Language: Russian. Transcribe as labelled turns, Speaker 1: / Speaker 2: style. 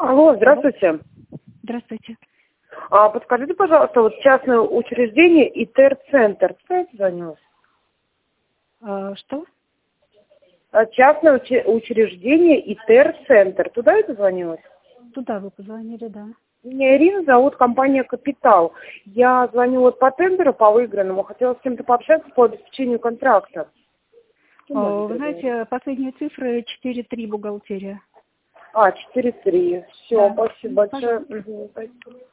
Speaker 1: Алло,
Speaker 2: Алло.
Speaker 1: здравствуйте.
Speaker 2: Здравствуйте.
Speaker 1: Подскажите, пожалуйста, вот частное учреждение ИТР-центр. Куда я звонила?
Speaker 2: Что?
Speaker 1: Частное учреждение ИТР-центр. Туда я дозвонилась?
Speaker 2: Туда вы позвонили, да.
Speaker 1: Меня Ирина зовут, компания «Капитал». Я звоню вот по тендеру, по выигранному. Хотела с кем-то пообщаться по обеспечению контракта. Кто может
Speaker 2: Вы
Speaker 1: договорить?
Speaker 2: знаете, последние цифры 4-3 бухгалтерия.
Speaker 1: 4-3. Все,
Speaker 2: Да.
Speaker 1: спасибо большое.
Speaker 2: Пожалуйста.
Speaker 1: Мгм, спасибо.